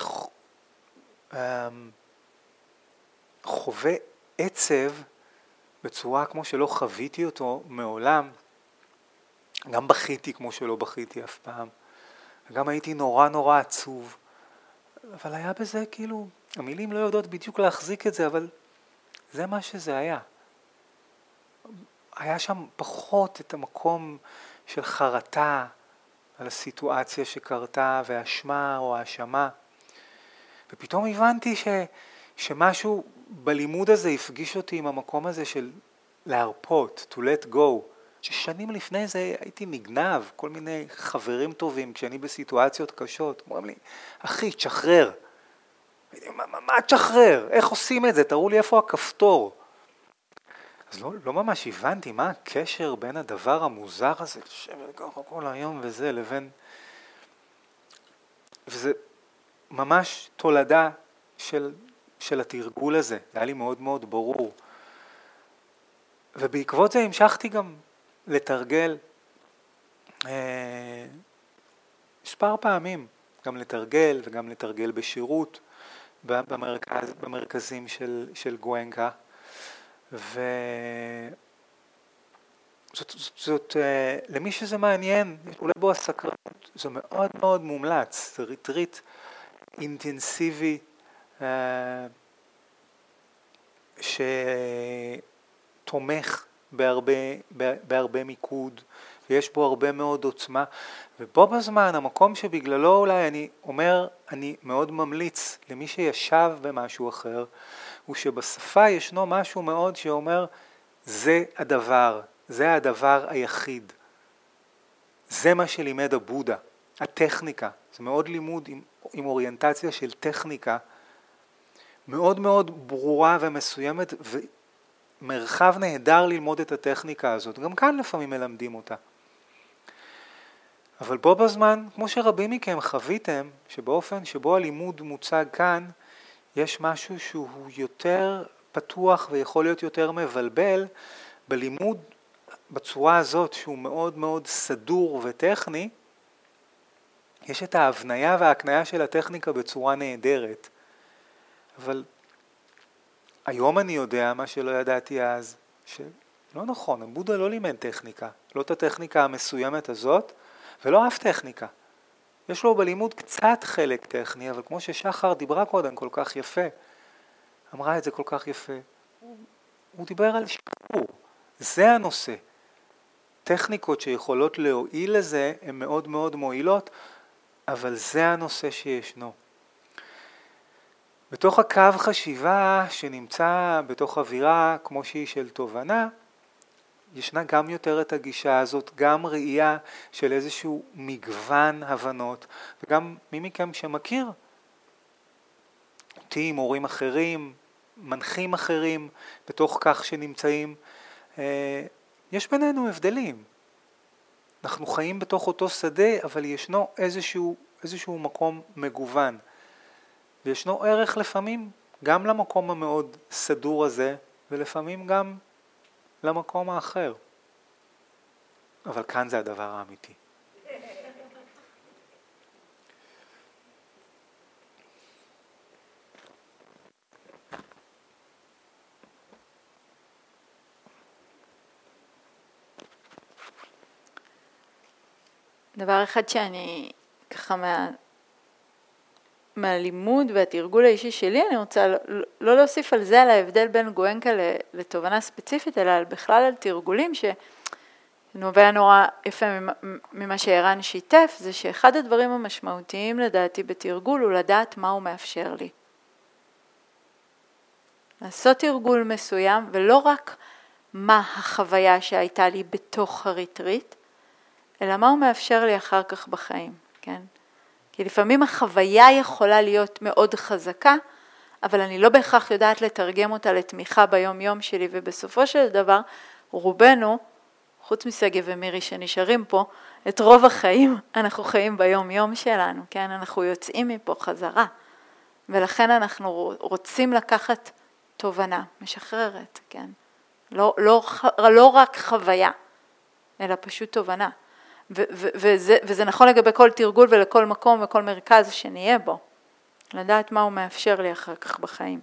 Speaker 1: חווה עצב בצורה כמו שלא חוויתי אותו מעולם. גם בכיתי כמו שלא בכיתי אף פעם. וגם הייתי נורא נורא עצוב. אבל היה בזה כאילו, המילים לא יודעות בדיוק להחזיק את זה, אבל זה מה שזה היה. היה שם פחות את המקום של חרטה על הסיטואציה שקרתה, והאשמה או האשמה. ופתאום הבנתי ש, שמשהו בלימוד הזה הפגיש אותי עם המקום הזה של להרפות, to let go. ששנים לפני זה הייתי נגנב, כל מיני חברים טובים, כשאני בסיטואציות קשות, אומרים לי, אחי, תשחרר. מה, מה, מה תשחרר? איך עושים את זה? תראו לי איפה הכפתור. אז לא, לא ממש הבנתי מה הקשר בין הדבר המוזר הזה, לשבת ככה כל היום וזה, לבין... וזה ממש תולדה של, של התרגול הזה, זה היה לי מאוד מאוד ברור. ובעקבות זה המשכתי גם לתרגל אה, מספר פעמים, גם לתרגל וגם לתרגל בשירות במרכז, במרכזים של, של גואנקה. וזאת, זאת, זאת, למי שזה מעניין, אולי בו הסקרנות, זה מאוד מאוד מומלץ, זה ריטריט אינטנסיבי שתומך בהרבה, בהרבה מיקוד, ויש בו הרבה מאוד עוצמה, ובו בזמן המקום שבגללו אולי אני אומר, אני מאוד ממליץ למי שישב במשהו אחר, הוא שבשפה ישנו משהו מאוד שאומר, זה הדבר, זה הדבר היחיד. זה מה שלימד הבודה, הטכניקה. זה מאוד לימוד עם, עם אוריינטציה של טכניקה, מאוד מאוד ברורה ומסוימת, ומרחב נהדר ללמוד את הטכניקה הזאת. גם כאן לפעמים מלמדים אותה. אבל בו בזמן, כמו שרבים מכם חוויתם, שבאופן שבו הלימוד מוצג כאן, יש משהו שהוא יותר פתוח ויכול להיות יותר מבלבל בלימוד בצורה הזאת שהוא מאוד מאוד סדור וטכני. יש את ההבניה וההקניה של הטכניקה בצורה נהדרת. אבל היום אני יודע מה שלא ידעתי אז, שלא נכון, הבודה לא לימד טכניקה, לא את הטכניקה המסוימת הזאת ולא אף טכניקה. יש לו בלימוד קצת חלק טכני, אבל כמו ששחר דיברה קודם כל כך יפה, אמרה את זה כל כך יפה, הוא, הוא דיבר על שיעור, זה הנושא. טכניקות שיכולות להועיל לזה הן מאוד מאוד מועילות, אבל זה הנושא שישנו. בתוך הקו חשיבה שנמצא בתוך אווירה כמו שהיא של תובנה, ישנה גם יותר את הגישה הזאת, גם ראייה של איזשהו מגוון הבנות, וגם מי מכם שמכיר אותי, מורים אחרים, מנחים אחרים, בתוך כך שנמצאים, יש בינינו הבדלים. אנחנו חיים בתוך אותו שדה, אבל ישנו איזשהו, איזשהו מקום מגוון. וישנו ערך לפעמים גם למקום המאוד סדור הזה, ולפעמים גם למקום האחר. אבל כאן זה הדבר האמיתי.
Speaker 2: דבר אחד שאני ככה מה, מהלימוד והתרגול האישי שלי, אני רוצה לא, לא להוסיף על זה, על ההבדל בין גואנקה לתובנה ספציפית, אלא בכלל על תרגולים שנובע נורא יפה ממה שערן שיתף, זה שאחד הדברים המשמעותיים לדעתי בתרגול הוא לדעת מה הוא מאפשר לי. לעשות תרגול מסוים, ולא רק מה החוויה שהייתה לי בתוך הריטריט, אלא מה הוא מאפשר לי אחר כך בחיים, כן? כי לפעמים החוויה יכולה להיות מאוד חזקה, אבל אני לא בהכרח יודעת לתרגם אותה לתמיכה ביום יום שלי, ובסופו של דבר רובנו, חוץ מסגב ומירי שנשארים פה, את רוב החיים אנחנו חיים ביום יום שלנו, כן? אנחנו יוצאים מפה חזרה, ולכן אנחנו רוצים לקחת תובנה, משחררת, כן? לא, לא, לא רק חוויה, אלא פשוט תובנה. ו- ו- וזה, וזה נכון לגבי כל תרגול ולכל מקום וכל מרכז שנהיה בו. לדעת מה הוא מאפשר לי אחר כך בחיים.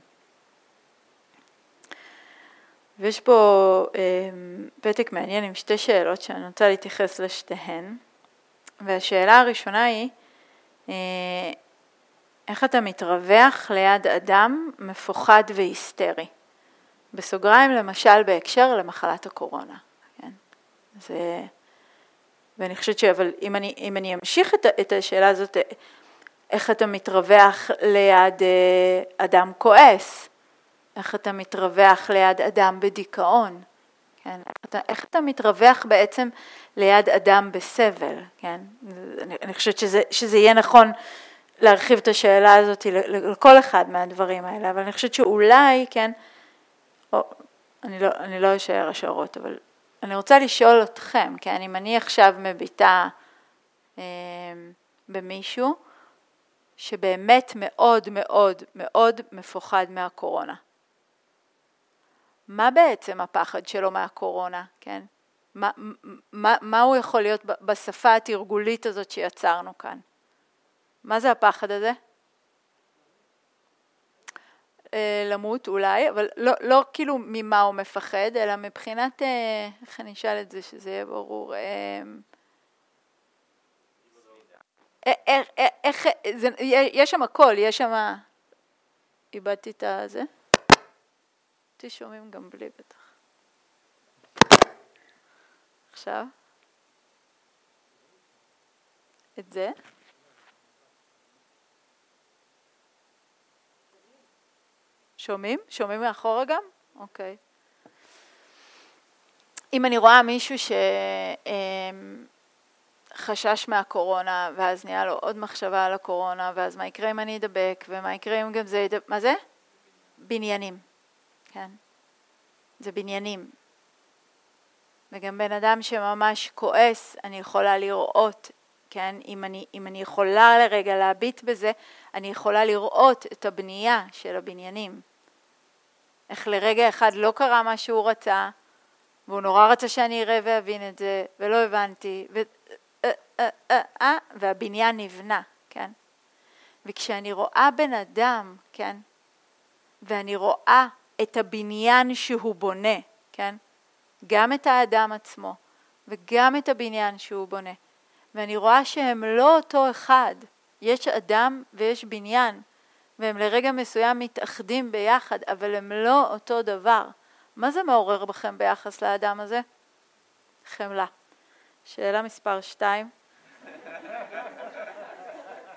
Speaker 2: ויש פה אה, פתק מעניין עם שתי שאלות שאני רוצה להתייחס לשתיהן. והשאלה הראשונה היא, אה, איך אתה מתרווח ליד אדם מפוחד והיסטרי? בסוגריים למשל בהקשר למחלת הקורונה. כן? זה... ואני חושבת שאבל אם אני אם אני אמשיך את את השאלה הזאת, איך אתה מתרווח ליד אדם כועס, איך אתה מתרווח ליד אדם בדיכאון, כן? איך אתה איך אתה מתרווח בעצם ליד אדם בסבל, כן? אני, אני חושבת שזה שזה יהיה נכון להרחיב את השאלה הזאת לכל אחד מהדברים האלה, אבל אני חושבת שאולי, כן, או, אני לא אני לא אשאר השערות, אבל אני רוצה לשאול אתכם, כן, אם אני עכשיו מביטה אה, במישהו שבאמת מאוד מאוד מאוד מפוחד מהקורונה. מה בעצם הפחד שלו מהקורונה, כן? מה, מה, מה הוא יכול להיות בשפה התרגולית הזאת שיצרנו כאן? מה זה הפחד הזה? למות אולי, אבל לא, לא כאילו ממה הוא מפחד, אלא מבחינת, איך אני אשאל את זה שזה יהיה ברור, איך, איך, זה, יש שם הכל, יש שם, איבדתי את הזה, אותי שומעים גם בלי בטח. עכשיו, את זה. שומעים? שומעים מאחורה גם? אוקיי. אם אני רואה מישהו שחשש מהקורונה, ואז נהיה לו עוד מחשבה על הקורונה, ואז מה יקרה אם אני אדבק, ומה יקרה אם גם זה ידבק, מה זה? בניינים, כן? זה בניינים. וגם בן אדם שממש כועס, אני יכולה לראות, כן? אם אני, אם אני יכולה לרגע להביט בזה, אני יכולה לראות את הבנייה של הבניינים. איך לרגע אחד לא קרה מה שהוא רצה, והוא נורא רצה שאני אראה ואבין את זה, ולא הבנתי, ו... אה, אה, אה, אה, והבניין נבנה, כן? וכשאני רואה בן אדם, כן? ואני רואה את הבניין שהוא בונה, כן? גם את האדם עצמו, וגם את הבניין שהוא בונה. ואני רואה שהם לא אותו אחד. יש אדם ויש בניין, והם לרגע מסוים מתאחדים ביחד, אבל הם לא אותו דבר. מה זה מעורר בכם ביחס לאדם הזה? חמלה. שאלה מספר שתיים.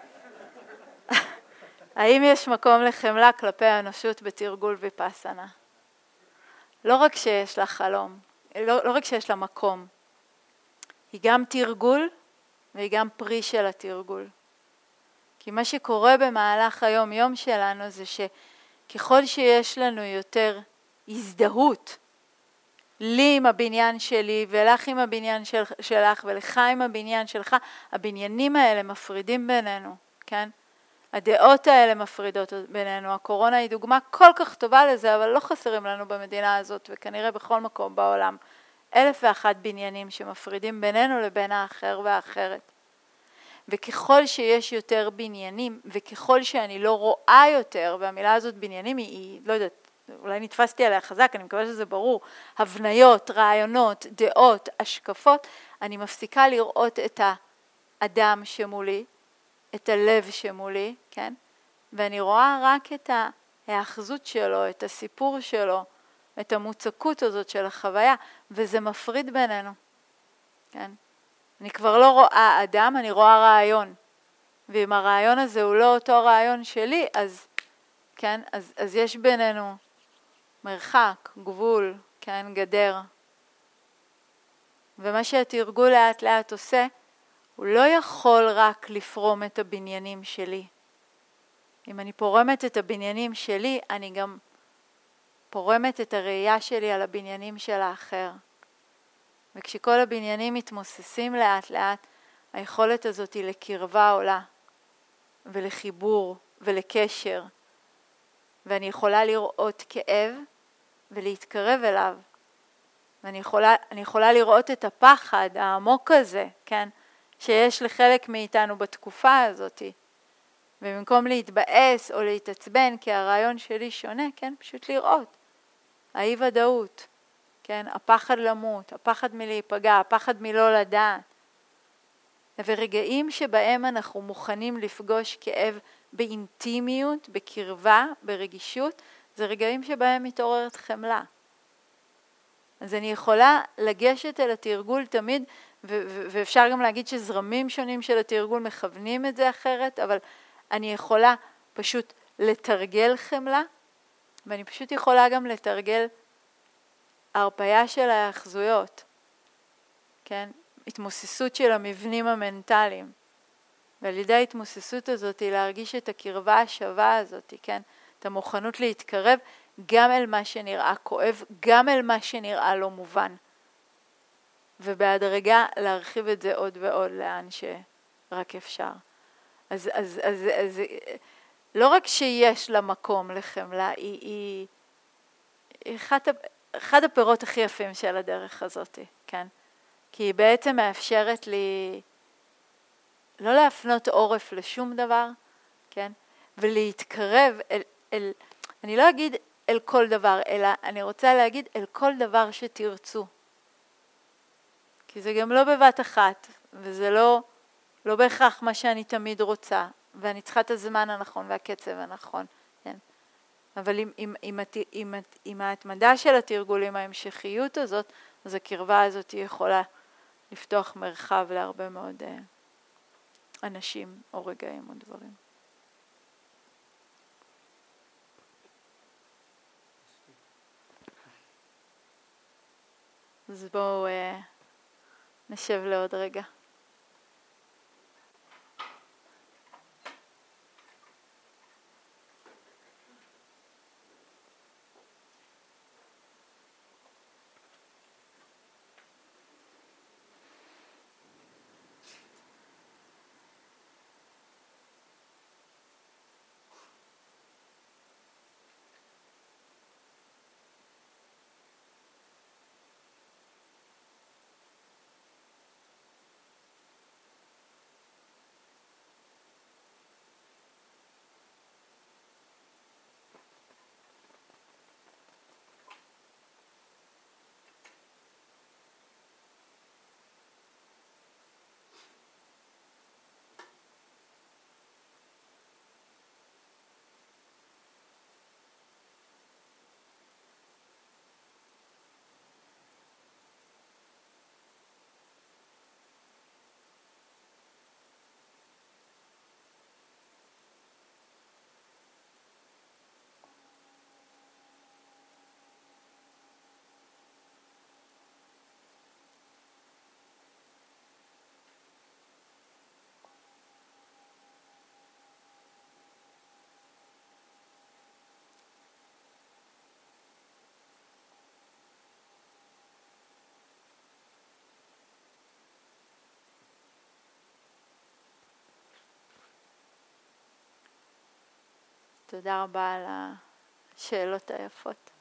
Speaker 2: האם יש מקום לחמלה כלפי האנושות בתרגול ויפאסנה? לא רק שיש לה חלום, לא, לא רק שיש לה מקום, היא גם תרגול והיא גם פרי של התרגול. כי מה שקורה במהלך היום יום שלנו זה שככל שיש לנו יותר הזדהות, לי עם הבניין שלי ולך עם הבניין של, שלך ולך עם הבניין שלך, הבניינים האלה מפרידים בינינו, כן? הדעות האלה מפרידות בינינו. הקורונה היא דוגמה כל כך טובה לזה, אבל לא חסרים לנו במדינה הזאת וכנראה בכל מקום בעולם אלף ואחת בניינים שמפרידים בינינו לבין האחר והאחרת. וככל שיש יותר בניינים וככל שאני לא רואה יותר, והמילה הזאת בניינים היא, היא לא יודעת, אולי נתפסתי עליה חזק, אני מקווה שזה ברור, הבניות, רעיונות, דעות, השקפות, אני מפסיקה לראות את האדם שמולי, את הלב שמולי, כן? ואני רואה רק את ההאחזות שלו, את הסיפור שלו, את המוצקות הזאת של החוויה, וזה מפריד בינינו, כן? אני כבר לא רואה אדם, אני רואה רעיון. ואם הרעיון הזה הוא לא אותו רעיון שלי, אז, כן? אז, אז יש בינינו מרחק, גבול, כן? גדר. ומה שהתרגול לאט לאט עושה, הוא לא יכול רק לפרום את הבניינים שלי. אם אני פורמת את הבניינים שלי, אני גם פורמת את הראייה שלי על הבניינים של האחר. וכשכל הבניינים מתמוססים לאט לאט, היכולת הזאת היא לקרבה עולה, ולחיבור, ולקשר. ואני יכולה לראות כאב, ולהתקרב אליו. ואני יכולה, אני יכולה לראות את הפחד העמוק הזה, כן? שיש לחלק מאיתנו בתקופה הזאת. ובמקום להתבאס או להתעצבן, כי הרעיון שלי שונה, כן? פשוט לראות. האי ודאות, כן? הפחד למות, הפחד מלהיפגע, הפחד מלא לדעת. ורגעים שבהם אנחנו מוכנים לפגוש כאב באינטימיות, בקרבה, ברגישות, זה רגעים שבהם מתעוררת חמלה. אז אני יכולה לגשת אל התרגול תמיד, ו- ו- ואפשר גם להגיד שזרמים שונים של התרגול מכוונים את זה אחרת, אבל אני יכולה פשוט לתרגל חמלה, ואני פשוט יכולה גם לתרגל הרפאיה של האחזויות, כן? התמוססות של המבנים המנטליים. ועל ידי ההתמוססות הזאת היא להרגיש את הקרבה השווה הזאת, כן? את המוכנות להתקרב גם אל מה שנראה כואב, גם אל מה שנראה לא מובן. ובהדרגה להרחיב את זה עוד ועוד לאן שרק אפשר. אז, אז, אז, אז לא רק שיש לה מקום לחמלה, היא, היא, היא אחד, אחד הפירות הכי יפים של הדרך הזאת, כן? כי היא בעצם מאפשרת לי לא להפנות עורף לשום דבר, כן? ולהתקרב אל, אל, אני לא אגיד אל כל דבר, אלא אני רוצה להגיד אל כל דבר שתרצו. כי זה גם לא בבת אחת, וזה לא, לא בהכרח מה שאני תמיד רוצה, ואני צריכה את הזמן הנכון והקצב הנכון, כן? אבל עם, עם, עם, עם, עם ההתמדה של התרגולים, ההמשכיות הזאת, אז הקרבה הזאת יכולה לפתוח מרחב להרבה מאוד אה, אנשים או רגעים או דברים. אז בואו אה, נשב לעוד רגע. תודה רבה על השאלות היפות.